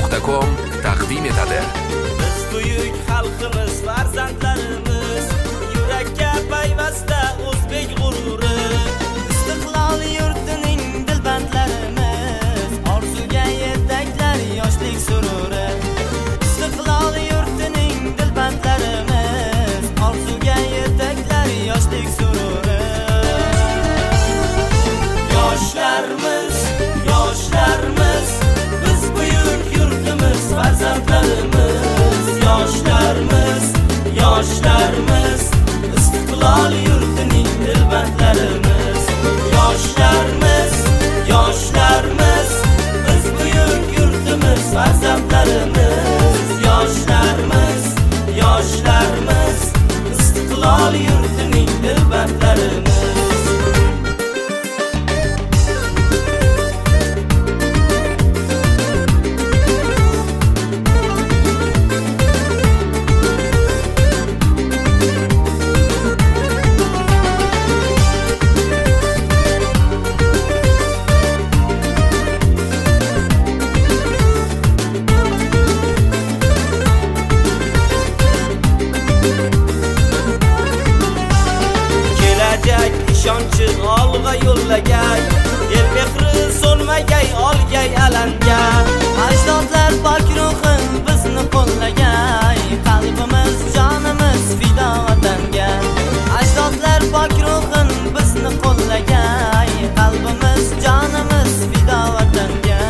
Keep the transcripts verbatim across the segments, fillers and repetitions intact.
nuqta com taqdim etadi. Biz buyuk xalqimiz, farzandlarimiz, yurakka payvasta o'zbek g'ururi, istiqlol yurtining dilbandlarimiz, orzuga yetaklar yoshlik sururi. Istiqlol yurtining dilbandlarimiz, orzuga yetaklar yoshlik sururi. Yoshlarimiz, yoshlarimiz, biz buyuk yurtimiz, farzandlarimiz, yoshlarimiz, yoshlarimiz, istiqlol yurtining dilbandlarimiz, yoshlarimiz, yoshlarimiz, biz buyuk yurtimiz, farzandlarimiz, yoshlarimiz, yoshlarimiz, istiqlol yurtining dilbandlarimiz. Ishonchi olg'a yo'llagay, el mehri so'nmagay, olgay alanga. Ajdodlar pok ruhin bizni qo'llagay, qalbimiz, jonimiz fido vatanga. Ajdodlar pok ruhin bizni qo'llagay, qalbimiz, jonimiz fido vatanga.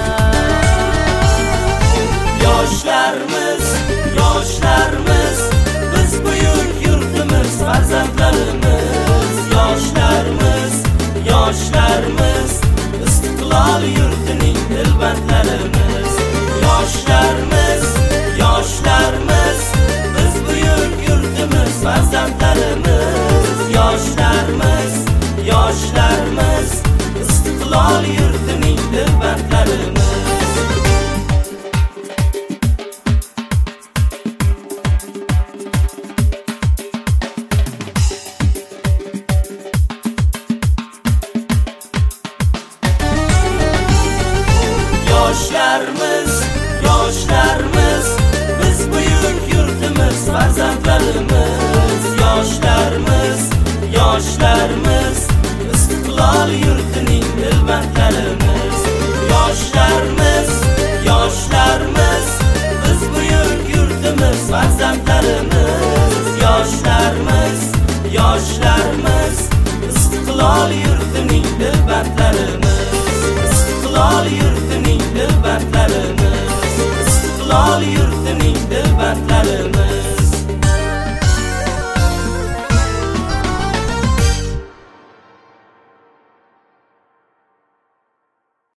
Yoshlarimiz, yoshlarimiz, biz buyuk yurtimiz, farzandlarimiz, yoshlarimiz, yoshlarimiz, istiqlol yurtining dilbandlarimiz, yoshlarimiz, yoshlarimiz, biz buyuk yurtimiz, farzandlarimiz, yoshlarimiz, yoshlarimiz, istiqlol yurtining dilbandlarimiz. Yoshlarimiz, yoshlarimiz, biz buyuk yurtimiz, farzandlarimiz, yoshlarimiz, yoshlarimiz, istiqlol yurtining dilbandlarimiz, yoshlarimiz, yoshlarimiz, biz buyuk yurtimiz, farzandlarimiz, yoshlarimiz, yoshlarimiz, istiqlol yurtining dilbandlarimiz, istiqlol yurtining dilbandlarimiz, istiqlol yurtining dilbandlarimiz.